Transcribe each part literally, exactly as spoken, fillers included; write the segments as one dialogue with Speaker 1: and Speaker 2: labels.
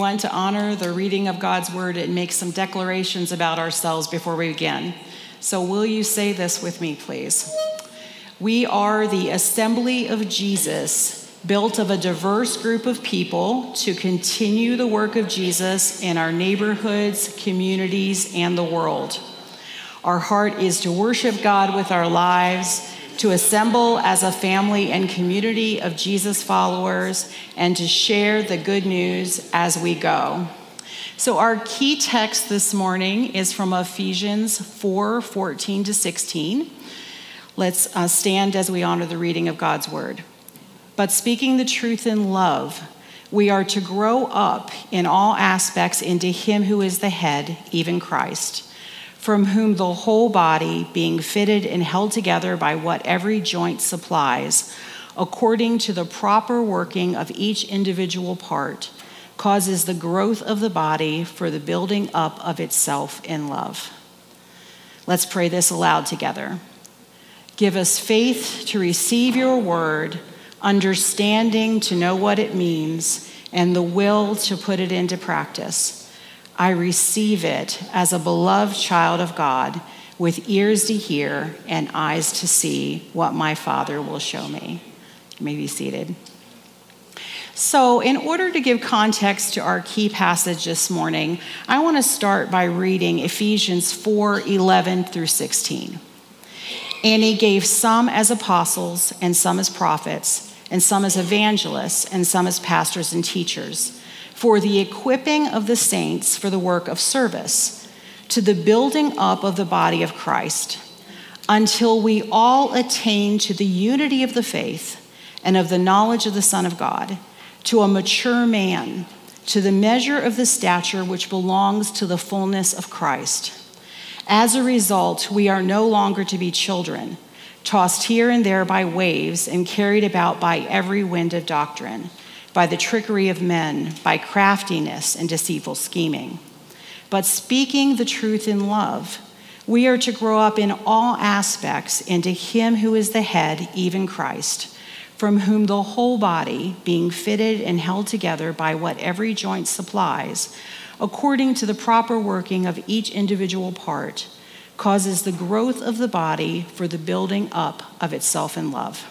Speaker 1: want to honor the reading of God's word and make some declarations about ourselves before we begin. So will you say this with me, please? We are the assembly of Jesus, built of a diverse group of people to continue the work of Jesus in our neighborhoods, communities, and the world. Our heart is to worship God with our lives, to assemble as a family and community of Jesus followers, and to share the good news as we go. So our key text this morning is from Ephesians four, fourteen to sixteen. Let's uh, stand as we honor the reading of God's word. But speaking the truth in love, we are to grow up in all aspects into him who is the head, even Christ, from whom the whole body, being fitted and held together by what every joint supplies, according to the proper working of each individual part, causes the growth of the body for the building up of itself in love. Let's pray this aloud together. Give us faith to receive your word, understanding to know what it means, and the will to put it into practice. I receive it as a beloved child of God, with ears to hear and eyes to see what my Father will show me. You may be seated. So, in order to give context to our key passage this morning, I want to start by reading Ephesians four, eleven through sixteen. And he gave some as apostles, and some as prophets, and some as evangelists, and some as pastors and teachers, for the equipping of the saints for the work of service, to the building up of the body of Christ, until we all attain to the unity of the faith and of the knowledge of the Son of God, to a mature man, to the measure of the stature which belongs to the fullness of Christ. As a result, we are no longer to be children, tossed here and there by waves and carried about by every wind of doctrine, by the trickery of men, by craftiness and deceitful scheming. But speaking the truth in love, we are to grow up in all aspects into him who is the head, even Christ, from whom the whole body, being fitted and held together by what every joint supplies, according to the proper working of each individual part, causes the growth of the body for the building up of itself in love.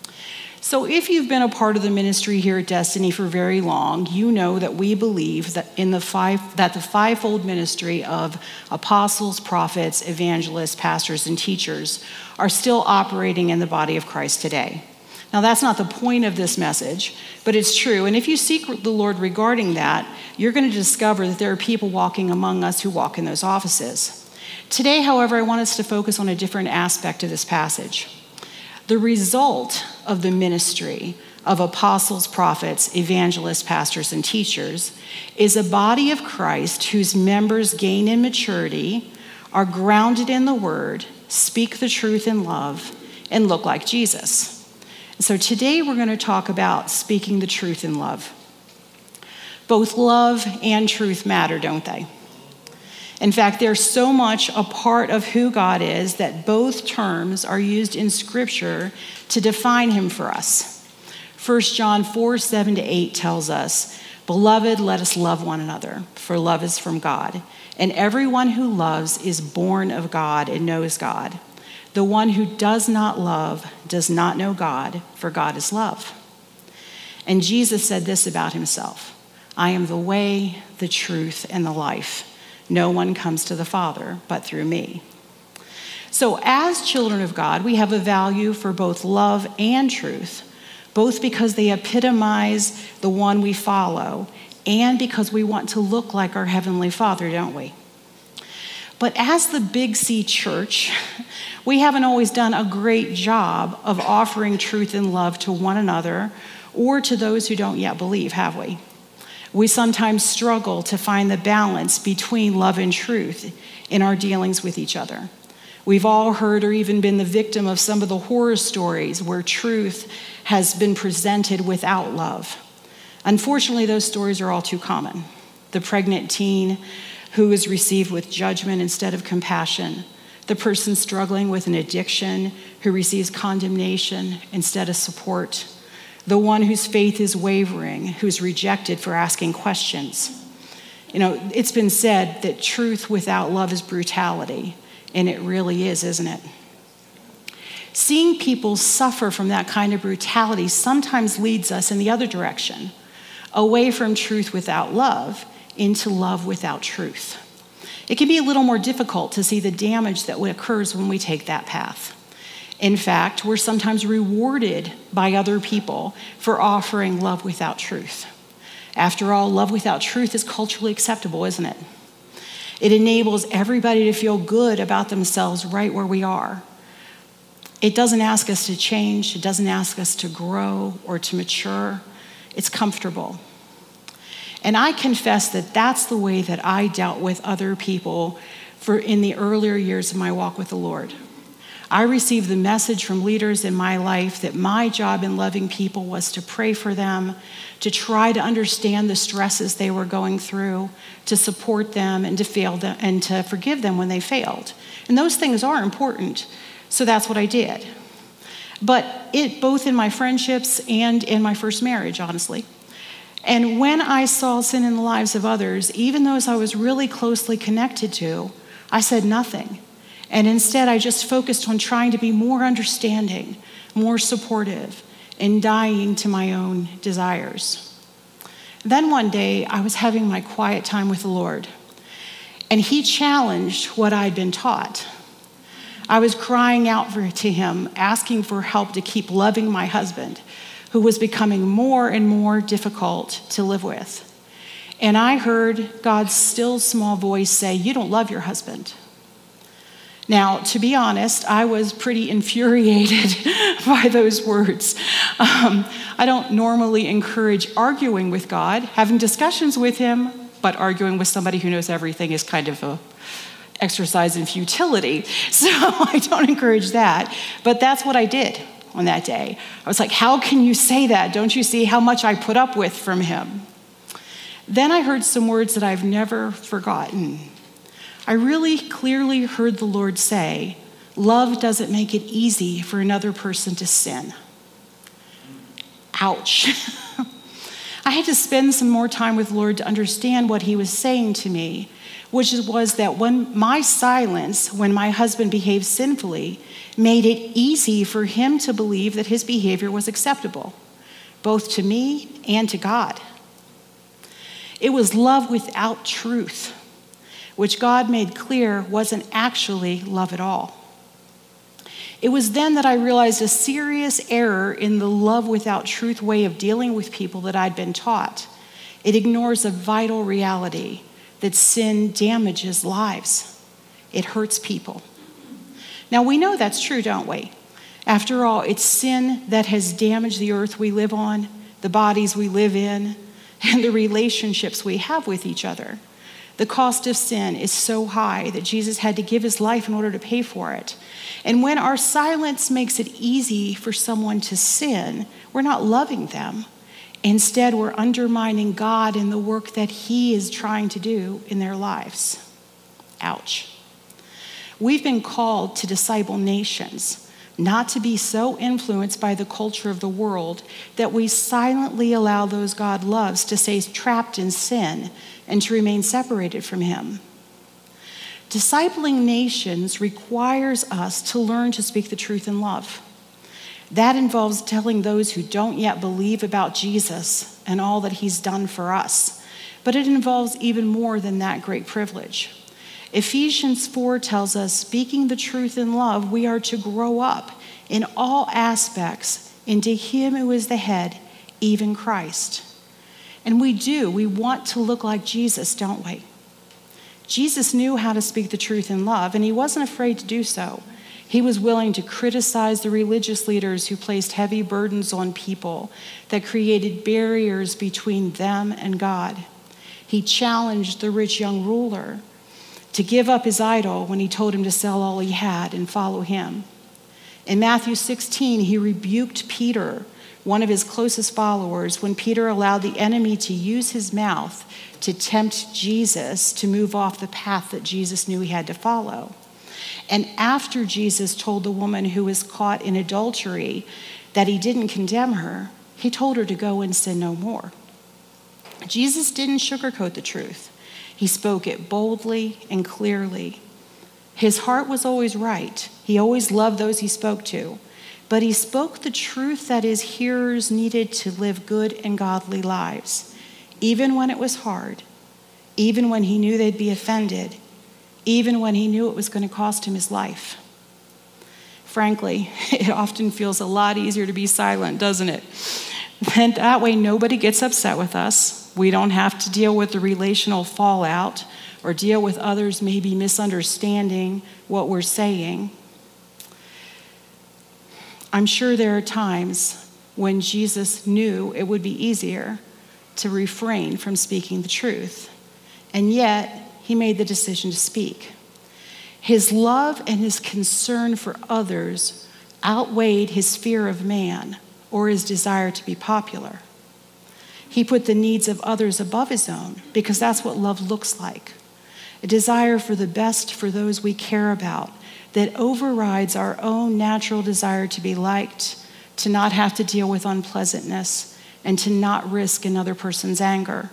Speaker 1: So if you've been a part of the ministry here at Destiny for very long, you know that we believe that in the five that the fivefold ministry of apostles, prophets, evangelists, pastors, and teachers are still operating in the body of Christ today. Now, that's not the point of this message, but it's true. And if you seek the Lord regarding that, you're going to discover that there are people walking among us who walk in those offices. Today, however, I want us to focus on a different aspect of this passage. The result of the ministry of apostles, prophets, evangelists, pastors, and teachers is a body of Christ whose members gain in maturity, are grounded in the word, speak the truth in love, and look like Jesus. So today we're going to talk about speaking the truth in love. Both love and truth matter, don't they? In fact, they're so much a part of who God is that both terms are used in Scripture to define him for us. First John four, seven to eight tells us, "Beloved, let us love one another, for love is from God. And everyone who loves is born of God and knows God. The one who does not love does not know God, for God is love." And Jesus said this about himself, "I am the way, the truth, and the life. No one comes to the Father but through me." So as children of God, we have a value for both love and truth, both because they epitomize the one we follow and because we want to look like our Heavenly Father, don't we? But as the Big C Church, we haven't always done a great job of offering truth and love to one another or to those who don't yet believe, have we? We sometimes struggle to find the balance between love and truth in our dealings with each other. We've all heard or even been the victim of some of the horror stories where truth has been presented without love. Unfortunately, those stories are all too common. The pregnant teen who is received with judgment instead of compassion, the person struggling with an addiction who receives condemnation instead of support, the one whose faith is wavering, who's rejected for asking questions. You know, it's been said that truth without love is brutality, and it really is, isn't it? Seeing people suffer from that kind of brutality sometimes leads us in the other direction, away from truth without love into love without truth. It can be a little more difficult to see the damage that occurs when we take that path. In fact, we're sometimes rewarded by other people for offering love without truth. After all, love without truth is culturally acceptable, isn't it? It enables everybody to feel good about themselves right where we are. It doesn't ask us to change. It doesn't ask us to grow or to mature. It's comfortable. And I confess that that's the way that I dealt with other people for in the earlier years of my walk with the Lord. I received the message from leaders in my life that my job in loving people was to pray for them, to try to understand the stresses they were going through, to support them and to fail them and to forgive them when they failed. And those things are important. So that's what I did. But it both in my friendships and in my first marriage, honestly. And when I saw sin in the lives of others, even those I was really closely connected to, I said nothing. And instead, I just focused on trying to be more understanding, more supportive, and dying to my own desires. Then one day, I was having my quiet time with the Lord, and he challenged what I'd been taught. I was crying out for, to him, asking for help to keep loving my husband, who was becoming more and more difficult to live with. And I heard God's still small voice say, "You don't love your husband." Now, to be honest, I was pretty infuriated by those words. Um, I don't normally encourage arguing with God, having discussions with him, but arguing with somebody who knows everything is kind of a exercise in futility. So I don't encourage that. But that's what I did on that day. I was like, how can you say that? Don't you see how much I put up with from him? Then I heard some words that I've never forgotten. I really clearly heard the Lord say, love doesn't make it easy for another person to sin. Ouch. I had to spend some more time with the Lord to understand what he was saying to me, which was that when my silence, when my husband behaved sinfully, made it easy for him to believe that his behavior was acceptable, both to me and to God. It was love without truth, which God made clear wasn't actually love at all. It was then that I realized a serious error in the love without truth way of dealing with people that I'd been taught. It ignores a vital reality that sin damages lives. It hurts people. Now, we know that's true, don't we? After all, it's sin that has damaged the earth we live on, the bodies we live in, and the relationships we have with each other. The cost of sin is so high that Jesus had to give his life in order to pay for it. And when our silence makes it easy for someone to sin, we're not loving them. Instead, we're undermining God and the work that he is trying to do in their lives. Ouch. We've been called to disciple nations, not to be so influenced by the culture of the world that we silently allow those God loves to stay trapped in sin and to remain separated from him. Discipling nations requires us to learn to speak the truth in love. That involves telling those who don't yet believe about Jesus and all that he's done for us. But it involves even more than that great privilege. Ephesians four tells us, speaking the truth in love, we are to grow up in all aspects into him who is the head, even Christ. And we do. We want to look like Jesus, don't we? Jesus knew how to speak the truth in love, and he wasn't afraid to do so. He was willing to criticize the religious leaders who placed heavy burdens on people that created barriers between them and God. He challenged the rich young ruler to give up his idol when he told him to sell all he had and follow him. In Matthew sixteen, he rebuked Peter, one of his closest followers, when Peter allowed the enemy to use his mouth to tempt Jesus to move off the path that Jesus knew he had to follow. And after Jesus told the woman who was caught in adultery that he didn't condemn her, He told her to go and sin no more. Jesus didn't sugarcoat the truth. He spoke it boldly and clearly. His heart was always right. He always loved those he spoke to. But he spoke the truth that his hearers needed to live good and godly lives, even when it was hard, even when he knew they'd be offended, even when he knew it was going to cost him his life. Frankly, it often feels a lot easier to be silent, doesn't it? And that way nobody gets upset with us. We don't have to deal with the relational fallout or deal with others maybe misunderstanding what we're saying. I'm sure there are times when Jesus knew it would be easier to refrain from speaking the truth, and yet he made the decision to speak. His love and his concern for others outweighed his fear of man or his desire to be popular. He put the needs of others above his own because that's what love looks like. A desire for the best for those we care about that overrides our own natural desire to be liked, to not have to deal with unpleasantness, and to not risk another person's anger.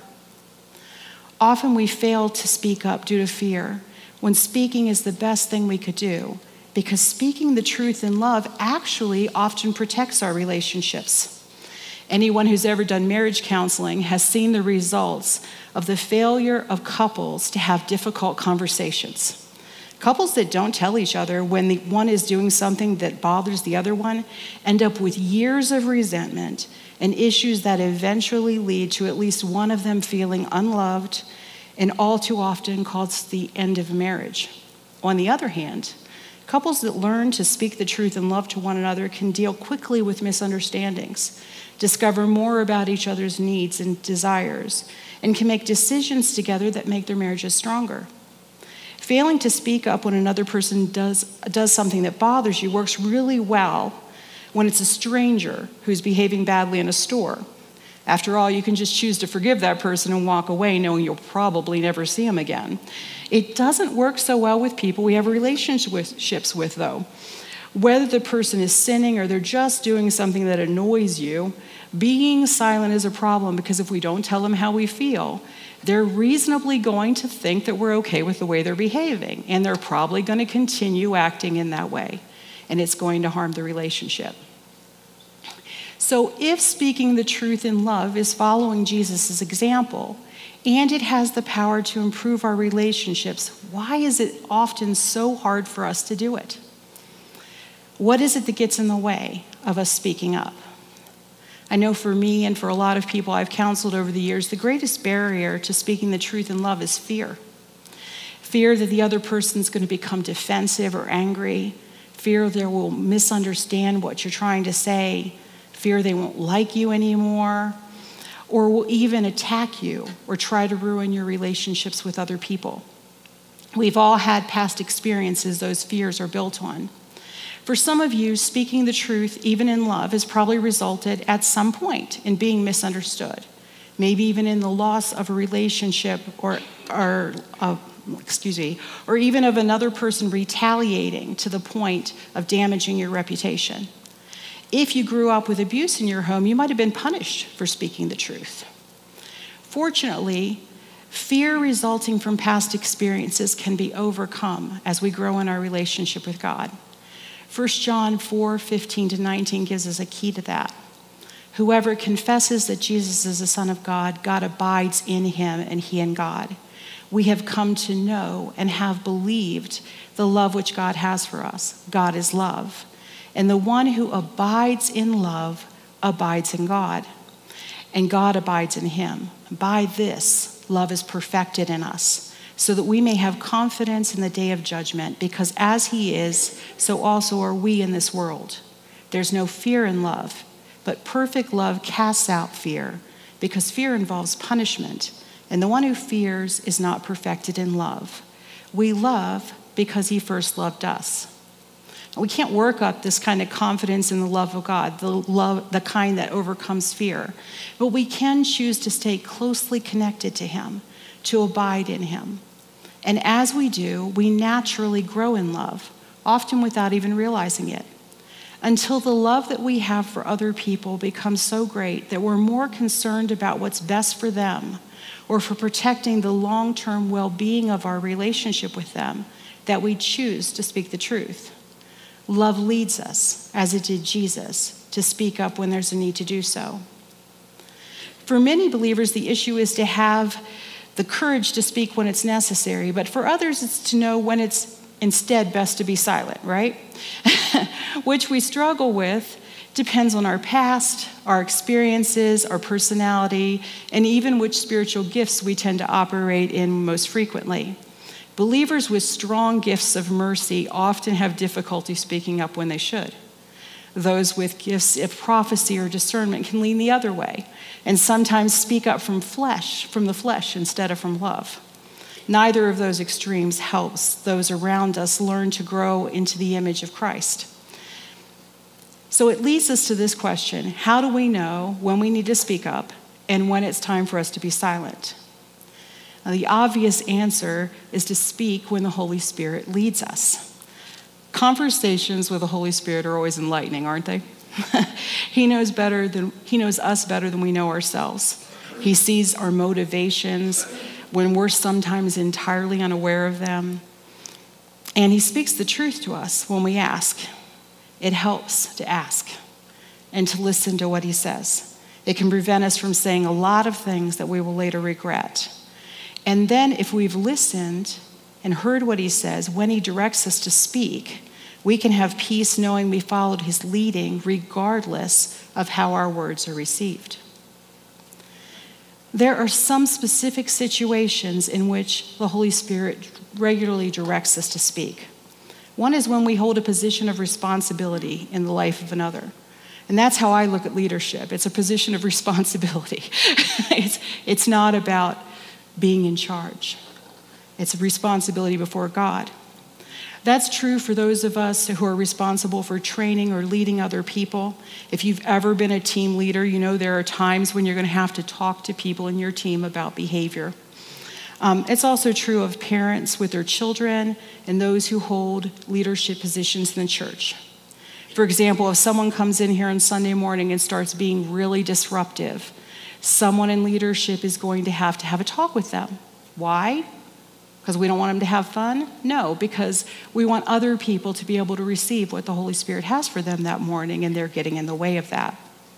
Speaker 1: Often we fail to speak up due to fear, when speaking is the best thing we could do, because speaking the truth in love actually often protects our relationships. Anyone who's ever done marriage counseling has seen the results of the failure of couples to have difficult conversations. Couples that don't tell each other when the one is doing something that bothers the other one end up with years of resentment and issues that eventually lead to at least one of them feeling unloved, and all too often cause the end of marriage. On the other hand, couples that learn to speak the truth and love to one another can deal quickly with misunderstandings, discover more about each other's needs and desires, and can make decisions together that make their marriages stronger. Failing to speak up when another person does, does something that bothers you works really well when it's a stranger who's behaving badly in a store. After all, you can just choose to forgive that person and walk away knowing you'll probably never see him again. It doesn't work so well with people we have relationships with, though. Whether the person is sinning or they're just doing something that annoys you, being silent is a problem because if we don't tell them how we feel, they're reasonably going to think that we're okay with the way they're behaving, and they're probably going to continue acting in that way, and it's going to harm the relationship. So if speaking the truth in love is following Jesus' example, and it has the power to improve our relationships, why is it often so hard for us to do it? What is it that gets in the way of us speaking up? I know for me and for a lot of people I've counseled over the years, the greatest barrier to speaking the truth in love is fear. Fear that the other person's going to become defensive or angry. Fear they will misunderstand what you're trying to say. Fear they won't like you anymore, or will even attack you or try to ruin your relationships with other people. We've all had past experiences those fears are built on. For some of you, speaking the truth, even in love, has probably resulted at some point in being misunderstood, maybe even in the loss of a relationship or, or uh, excuse me, or even of another person retaliating to the point of damaging your reputation. If you grew up with abuse in your home, you might have been punished for speaking the truth. Fortunately, fear resulting from past experiences can be overcome as we grow in our relationship with God. First John four, fifteen to nineteen gives us a key to that. Whoever confesses that Jesus is the Son of God, God abides in him and he in God. We have come to know and have believed the love which God has for us. God is love. And the one who abides in love abides in God, and God abides in him. By this, love is perfected in us, so that we may have confidence in the day of judgment, because as he is, so also are we in this world. There's no fear in love, but perfect love casts out fear, because fear involves punishment, and the one who fears is not perfected in love. We love because he first loved us. We can't work up this kind of confidence in the love of God, the love, the kind that overcomes fear. But we can choose to stay closely connected to him, to abide in him. And as we do, we naturally grow in love, often without even realizing it. until the love that we have for other people becomes so great that we're more concerned about what's best for them or for protecting the long-term well-being of our relationship with them that we choose to speak the truth. Love leads us, as it did Jesus, to speak up when there's a need to do so. For many believers, the issue is to have the courage to speak when it's necessary, but for others, it's to know when it's instead best to be silent, right? Which we struggle with depends on our past, our experiences, our personality, and even which spiritual gifts we tend to operate in most frequently. Believers with strong gifts of mercy often have difficulty speaking up when they should. Those with gifts of prophecy or discernment can lean the other way and sometimes speak up from flesh, from the flesh instead of from love. Neither of those extremes helps those around us learn to grow into the image of Christ. So it leads us to this question: how do we know when we need to speak up and when it's time for us to be silent? Now, the obvious answer is to speak when the Holy Spirit leads us. Conversations with the Holy Spirit are always enlightening, aren't they? He knows better than he knows us better than we know ourselves. He sees our motivations when we're sometimes entirely unaware of them. And he speaks the truth to us when we ask. It helps to ask and to listen to what he says. It can prevent us from saying a lot of things that we will later regret. And then if we've listened and heard what he says, when he directs us to speak, we can have peace knowing we followed his leading regardless of how our words are received. There are some specific situations in which the Holy Spirit regularly directs us to speak. One is when we hold a position of responsibility in the life of another. And that's how I look at leadership. It's a position of responsibility. it's, it's not about being in charge. It's a responsibility before God. That's true for those of us who are responsible for training or leading other people. If you've ever been a team leader, you know there are times when you're going to have to talk to people in your team about behavior. Um, it's also true of parents with their children and those who hold leadership positions in the church. For example, if someone comes in here on Sunday morning and starts being really disruptive, someone in leadership is going to have to have a talk with them. Why? Because we don't want them to have fun? No, because we want other people to be able to receive what the Holy Spirit has for them that morning, and they're getting in the way of that.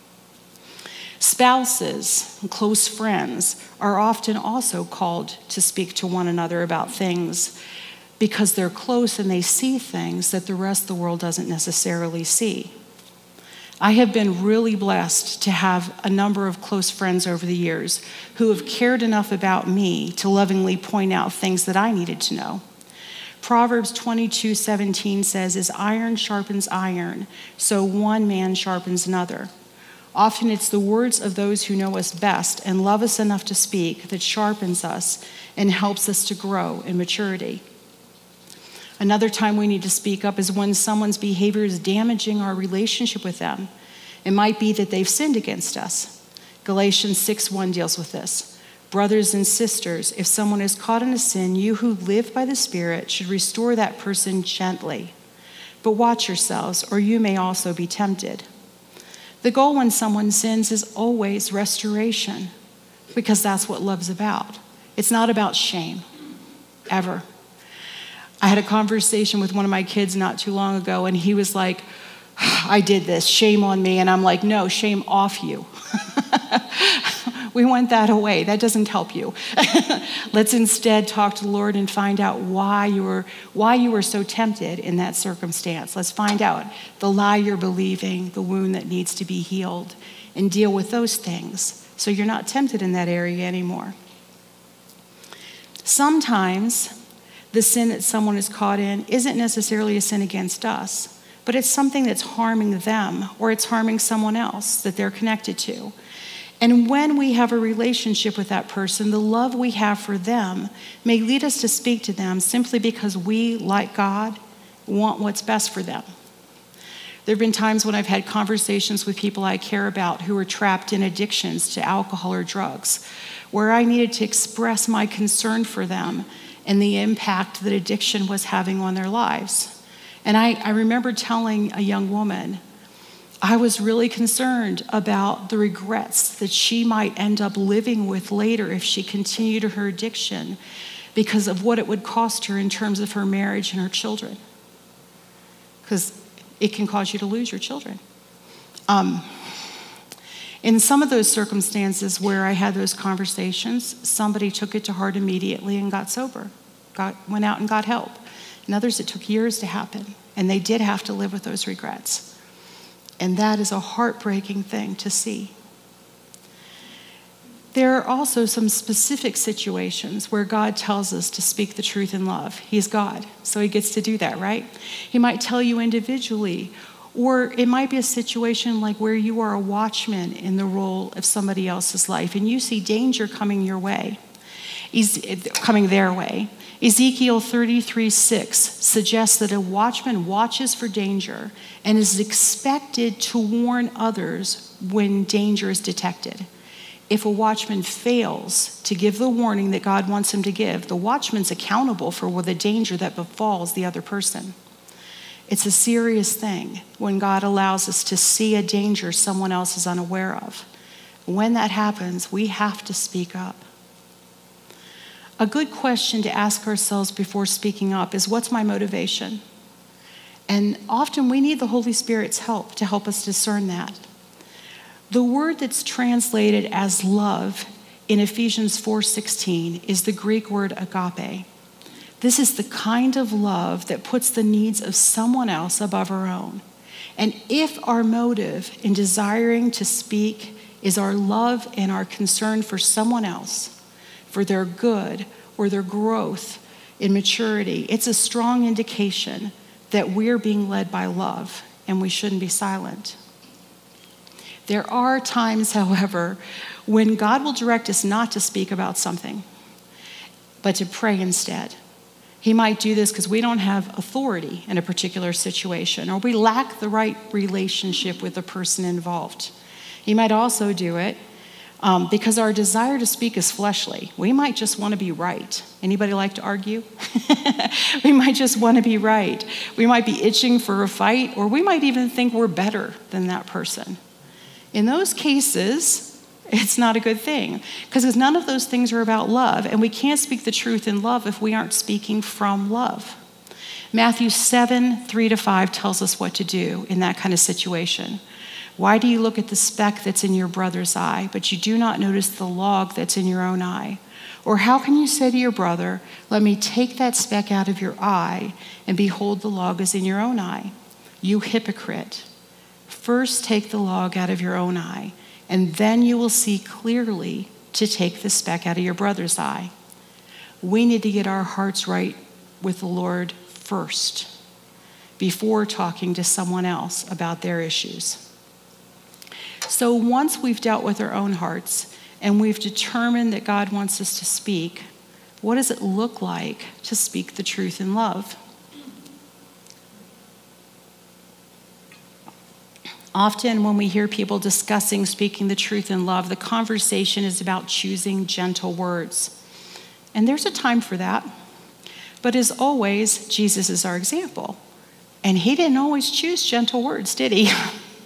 Speaker 1: Spouses and close friends are often also called to speak to one another about things because they're close and they see things that the rest of the world doesn't necessarily see. I have been really blessed to have a number of close friends over the years who have cared enough about me to lovingly point out things that I needed to know. Proverbs twenty-two seventeen says, "As iron sharpens iron, so one man sharpens another." Often it's the words of those who know us best and love us enough to speak that sharpens us and helps us to grow in maturity. Another time we need to speak up is when someone's behavior is damaging our relationship with them. It might be that they've sinned against us. Galatians six one deals with this. Brothers and sisters, if someone is caught in a sin, you who live by the Spirit should restore that person gently. But watch yourselves, or you may also be tempted. The goal when someone sins is always restoration, because that's what love's about. It's not about shame, ever. I had a conversation with one of my kids not too long ago, and he was like, "I did this, shame on me." And I'm like, "No, shame off you." We want that away. That doesn't help you. Let's instead talk to the Lord and find out why you were why you were so tempted in that circumstance. Let's find out the lie you're believing, the wound that needs to be healed, and deal with those things so you're not tempted in that area anymore. Sometimes the sin that someone is caught in isn't necessarily a sin against us, but it's something that's harming them or it's harming someone else that they're connected to. And when we have a relationship with that person, the love we have for them may lead us to speak to them simply because we, like God, want what's best for them. There have been times when I've had conversations with people I care about who are trapped in addictions to alcohol or drugs, where I needed to express my concern for them and the impact that addiction was having on their lives. And I, I remember telling a young woman, I was really concerned about the regrets that she might end up living with later if she continued her addiction because of what it would cost her in terms of her marriage and her children. Because it can cause you to lose your children. Um, in some of those circumstances where I had those conversations, somebody took it to heart immediately and got sober, got, went out and got help. In others, it took years to happen, and they did have to live with those regrets. And that is a heartbreaking thing to see. There are also some specific situations where God tells us to speak the truth in love. He's God, so he gets to do that, right? He might tell you individually, or it might be a situation like where you are a watchman in the role of somebody else's life, and you see danger coming your way, coming their way. Ezekiel thirty-three six suggests that a watchman watches for danger and is expected to warn others when danger is detected. If a watchman fails to give the warning that God wants him to give, the watchman's accountable for the danger that befalls the other person. It's a serious thing when God allows us to see a danger someone else is unaware of. When that happens, we have to speak up. A good question to ask ourselves before speaking up is, what's my motivation? And often we need the Holy Spirit's help to help us discern that. The word that's translated as love in Ephesians four sixteen is the Greek word agape. This is the kind of love that puts the needs of someone else above our own. And if our motive in desiring to speak is our love and our concern for someone else, for their good or their growth in maturity, it's a strong indication that we're being led by love and we shouldn't be silent. There are times, however, when God will direct us not to speak about something, but to pray instead. He might do this because we don't have authority in a particular situation, or we lack the right relationship with the person involved. He might also do it Um, because our desire to speak is fleshly. We might just want to be right. Anybody like to argue? We might just want to be right. We might be itching for a fight, or we might even think we're better than that person. In those cases, it's not a good thing, because none of those things are about love, and we can't speak the truth in love if we aren't speaking from love. Matthew seven, three to five tells us what to do in that kind of situation. Why do you look at the speck that's in your brother's eye, but you do not notice the log that's in your own eye? Or how can you say to your brother, let me take that speck out of your eye, and behold, the log is in your own eye? You hypocrite. First take the log out of your own eye, and then you will see clearly to take the speck out of your brother's eye. We need to get our hearts right with the Lord first, before talking to someone else about their issues. So once we've dealt with our own hearts and we've determined that God wants us to speak, what does it look like to speak the truth in love? Often when we hear people discussing speaking the truth in love, the conversation is about choosing gentle words. And there's a time for that. But as always, Jesus is our example. And he didn't always choose gentle words, did he?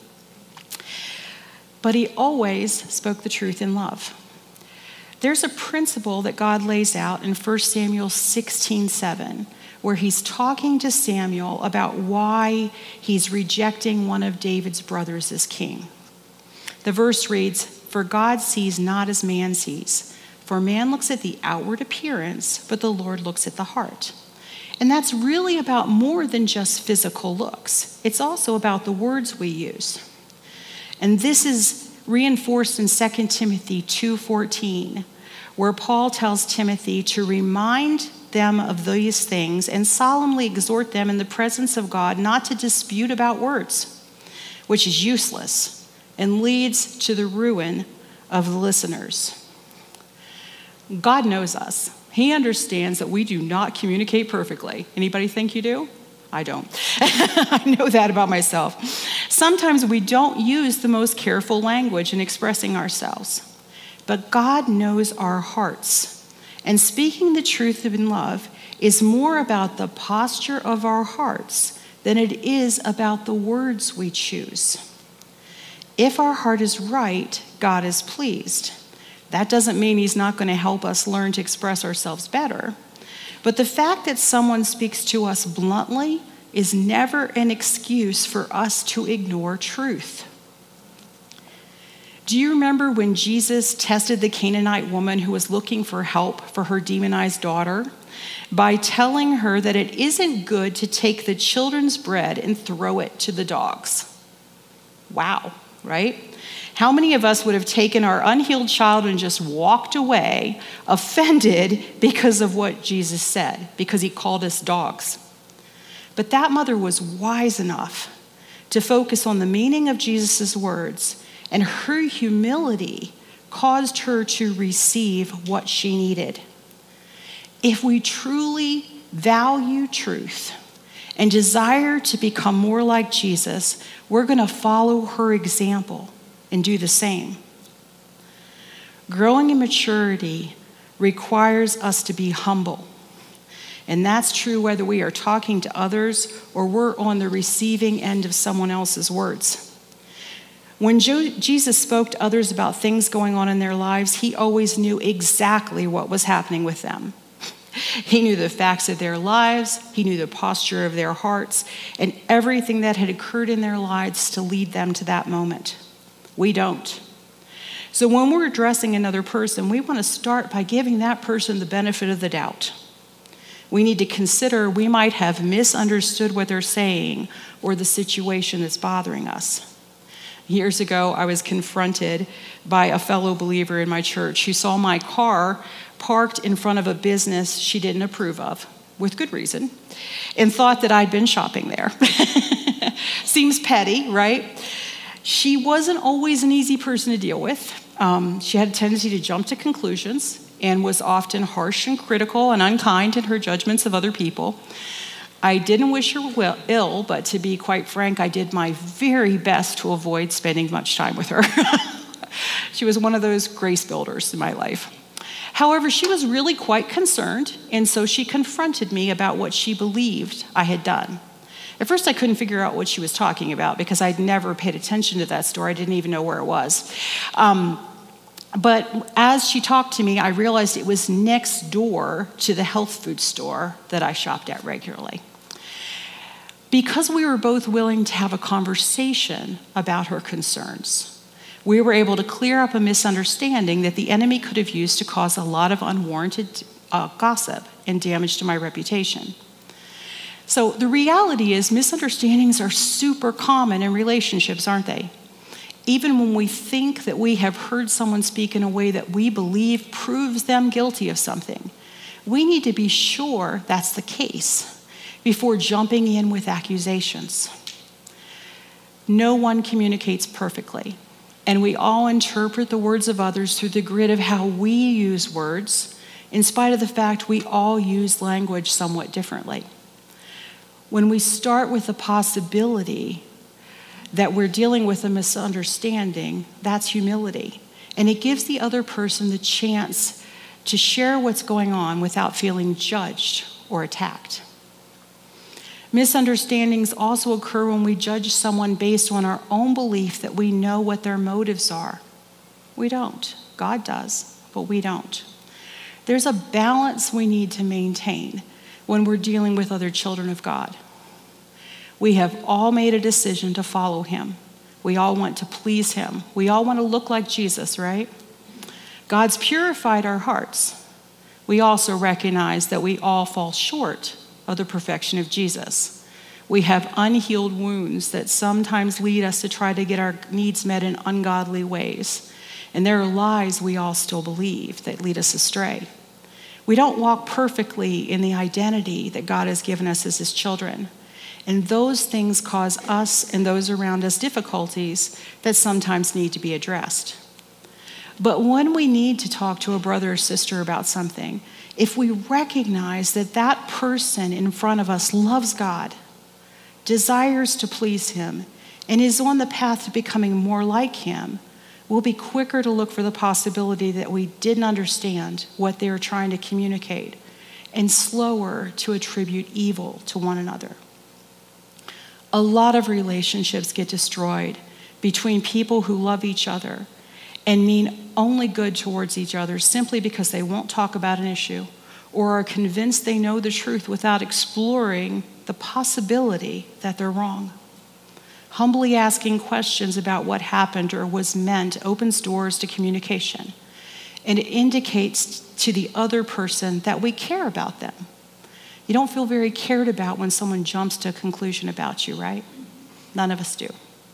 Speaker 1: But he always spoke the truth in love. There's a principle that God lays out in First Samuel sixteen seven, where he's talking to Samuel about why he's rejecting one of David's brothers as king. The verse reads, "For God sees not as man sees. For man looks at the outward appearance, but the Lord looks at the heart." And that's really about more than just physical looks. It's also about the words we use. And this is reinforced in Second Timothy two fourteen, where Paul tells Timothy to remind them of these things and solemnly exhort them in the presence of God not to dispute about words, which is useless and leads to the ruin of the listeners. God knows us. He understands that we do not communicate perfectly. Anybody think you do? I don't. I know that about myself. Sometimes we don't use the most careful language in expressing ourselves. But God knows our hearts. And speaking the truth in love is more about the posture of our hearts than it is about the words we choose. if our heart is right, God is pleased. That doesn't mean he's not going to help us learn to express ourselves better. But the fact that someone speaks to us bluntly is never an excuse for us to ignore truth. Do you remember when Jesus tested the Canaanite woman who was looking for help for her demonized daughter by telling her that it isn't good to take the children's bread and throw it to the dogs? Wow, right? How many of us would have taken our unhealed child and just walked away, offended because of what Jesus said, because he called us dogs? But that mother was wise enough to focus on the meaning of Jesus' words, and her humility caused her to receive what she needed. If we truly value truth and desire to become more like Jesus, we're going to follow her example and do the same. Growing in maturity requires us to be humble. And that's true whether we are talking to others or we're on the receiving end of someone else's words. When Jo- Jesus spoke to others about things going on in their lives, he always knew exactly what was happening with them. He knew the facts of their lives, he knew the posture of their hearts, and everything that had occurred in their lives to lead them to that moment. We don't. So when we're addressing another person, we want to start by giving that person the benefit of the doubt. We need to consider we might have misunderstood what they're saying or the situation that's bothering us. Years ago, I was confronted by a fellow believer in my church who saw my car parked in front of a business she didn't approve of, with good reason, and thought that I'd been shopping there. Seems petty, right? She wasn't always an easy person to deal with. Um, she had a tendency to jump to conclusions and was often harsh and critical and unkind in her judgments of other people. I didn't wish her well, ill, but to be quite frank, I did my very best to avoid spending much time with her. She was one of those grace builders in my life. However, she was really quite concerned, and so she confronted me about what she believed I had done. At first, I couldn't figure out what she was talking about because I'd never paid attention to that store. I didn't even know where it was. Um, but as she talked to me, I realized it was next door to the health food store that I shopped at regularly. Because we were both willing to have a conversation about her concerns, we were able to clear up a misunderstanding that the enemy could have used to cause a lot of unwarranted uh, gossip and damage to my reputation. So the reality is misunderstandings are super common in relationships, aren't they? Even when we think that we have heard someone speak in a way that we believe proves them guilty of something, we need to be sure that's the case before jumping in with accusations. No one communicates perfectly, and we all interpret the words of others through the grid of how we use words, in spite of the fact we all use language somewhat differently. When we start with the possibility that we're dealing with a misunderstanding, that's humility. And it gives the other person the chance to share what's going on without feeling judged or attacked. Misunderstandings also occur when we judge someone based on our own belief that we know what their motives are. We don't. God does, but we don't. There's a balance we need to maintain when we're dealing with other children of God. We have all made a decision to follow him. We all want to please him. We all want to look like Jesus, right? God's purified our hearts. We also recognize that we all fall short of the perfection of Jesus. We have unhealed wounds that sometimes lead us to try to get our needs met in ungodly ways. And there are lies we all still believe that lead us astray. We don't walk perfectly in the identity that God has given us as his children. And those things cause us and those around us difficulties that sometimes need to be addressed. But when we need to talk to a brother or sister about something, if we recognize that that person in front of us loves God, desires to please him, and is on the path to becoming more like him, we'll be quicker to look for the possibility that we didn't understand what they were trying to communicate, and slower to attribute evil to one another. A lot of relationships get destroyed between people who love each other and mean only good towards each other simply because they won't talk about an issue or are convinced they know the truth without exploring the possibility that they're wrong. Humbly asking questions about what happened or was meant opens doors to communication, and it indicates to the other person that we care about them. You don't feel very cared about when someone jumps to a conclusion about you, right? None of us do.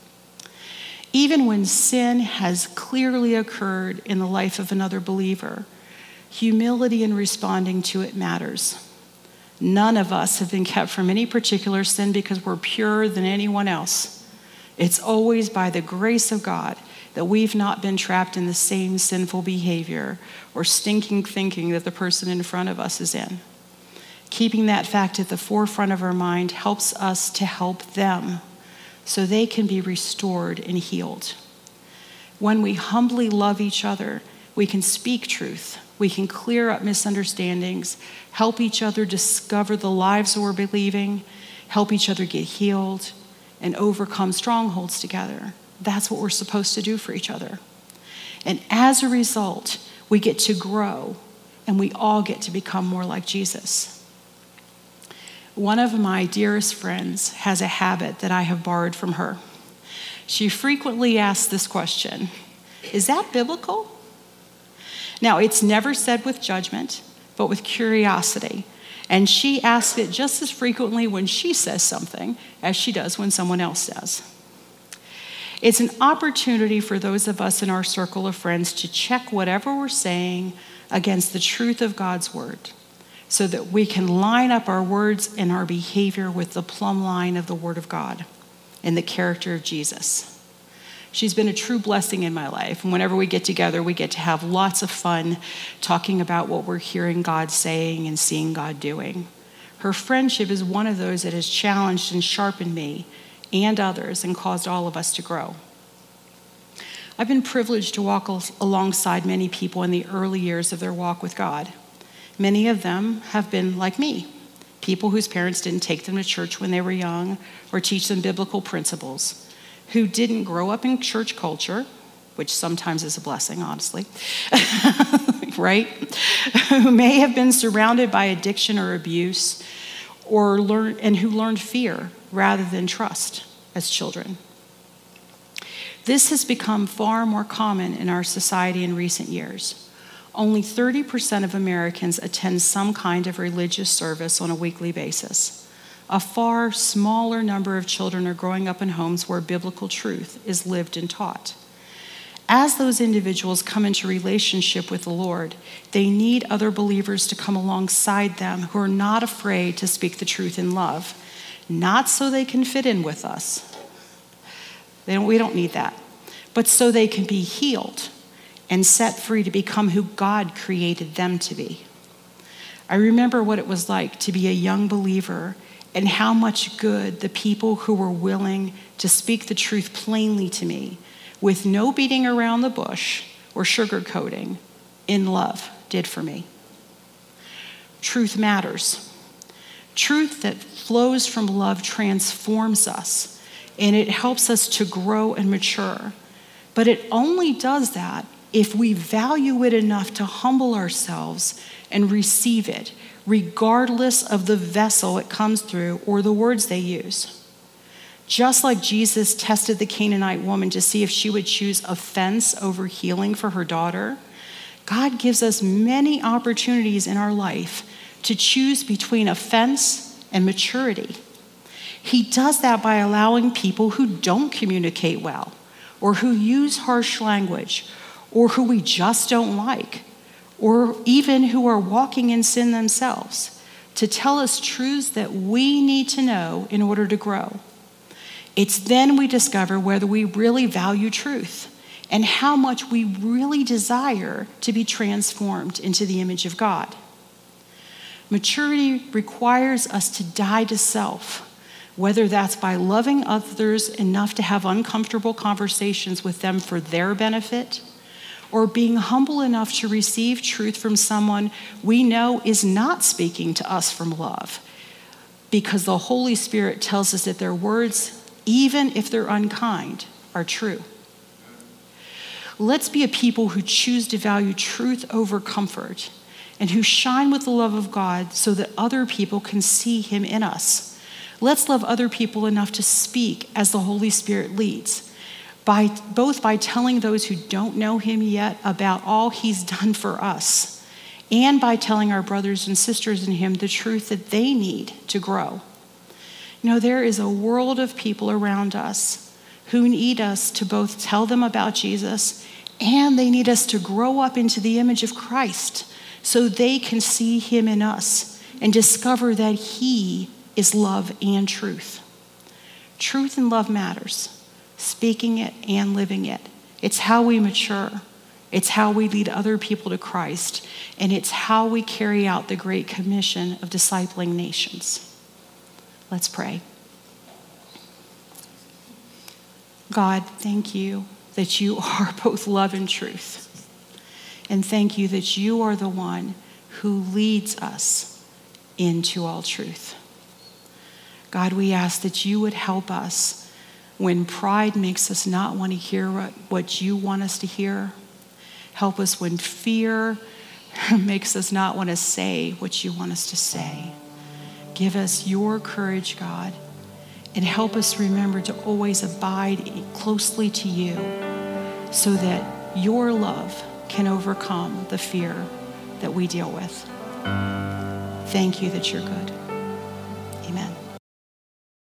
Speaker 1: Even when sin has clearly occurred in the life of another believer, humility in responding to it matters. None of us have been kept from any particular sin because we're purer than anyone else. It's always by the grace of God that we've not been trapped in the same sinful behavior or stinking thinking that the person in front of us is in. Keeping that fact at the forefront of our mind helps us to help them so they can be restored and healed. When we humbly love each other, we can speak truth. We can clear up misunderstandings, help each other discover the lives we're believing, help each other get healed, and overcome strongholds together. That's what we're supposed to do for each other. And as a result, we get to grow, and we all get to become more like Jesus. One of my dearest friends has a habit that I have borrowed from her. She frequently asks this question: is that biblical? Now, it's never said with judgment, but with curiosity. And she asks it just as frequently when she says something as she does when someone else does. It's an opportunity for those of us in our circle of friends to check whatever we're saying against the truth of God's word, so that we can line up our words and our behavior with the plumb line of the word of God and the character of Jesus. She's been a true blessing in my life. And whenever we get together, we get to have lots of fun talking about what we're hearing God saying and seeing God doing. Her friendship is one of those that has challenged and sharpened me and others and caused all of us to grow. I've been privileged to walk al- alongside many people in the early years of their walk with God. Many of them have been like me, people whose parents didn't take them to church when they were young or teach them biblical principles, who didn't grow up in church culture, which sometimes is a blessing, honestly, right? Who may have been surrounded by addiction or abuse, or learn, and who learned fear rather than trust as children. This has become far more common in our society in recent years. Only thirty percent of Americans attend some kind of religious service on a weekly basis. A far smaller number of children are growing up in homes where biblical truth is lived and taught. As those individuals come into relationship with the Lord, they need other believers to come alongside them who are not afraid to speak the truth in love, not so they can fit in with us. They don't, we don't need that, but so they can be healed and set free to become who God created them to be. I remember what it was like to be a young believer and how much good the people who were willing to speak the truth plainly to me, with no beating around the bush or sugarcoating, in love, did for me. Truth matters. Truth that flows from love transforms us, and it helps us to grow and mature. But it only does that if we value it enough to humble ourselves and receive it, regardless of the vessel it comes through or the words they use. Just like Jesus tested the Canaanite woman to see if she would choose offense over healing for her daughter, God gives us many opportunities in our life to choose between offense and maturity. He does that by allowing people who don't communicate well, or who use harsh language, or who we just don't like, or even who are walking in sin themselves, to tell us truths that we need to know in order to grow. It's then we discover whether we really value truth and how much we really desire to be transformed into the image of God. Maturity requires us to die to self, whether that's by loving others enough to have uncomfortable conversations with them for their benefit, or being humble enough to receive truth from someone we know is not speaking to us from love, because the Holy Spirit tells us that their words, even if they're unkind, are true. Let's be a people who choose to value truth over comfort and who shine with the love of God so that other people can see him in us. Let's love other people enough to speak as the Holy Spirit leads, by, both by telling those who don't know him yet about all he's done for us, and by telling our brothers and sisters in him the truth that they need to grow. You know, there is a world of people around us who need us to both tell them about Jesus, and they need us to grow up into the image of Christ so they can see him in us and discover that he is love and truth. Truth and love matters, speaking it and living it. It's how we mature. It's how we lead other people to Christ, and it's how we carry out the Great Commission of discipling nations. Let's pray. God, thank you that you are both love and truth. And thank you that you are the one who leads us into all truth. God, we ask that you would help us when pride makes us not want to hear what, what you want us to hear. Help us when fear makes us not want to say what you want us to say. Give us your courage, God, and help us remember to always abide closely to you so that your love can overcome the fear that we deal with. Thank you that you're good.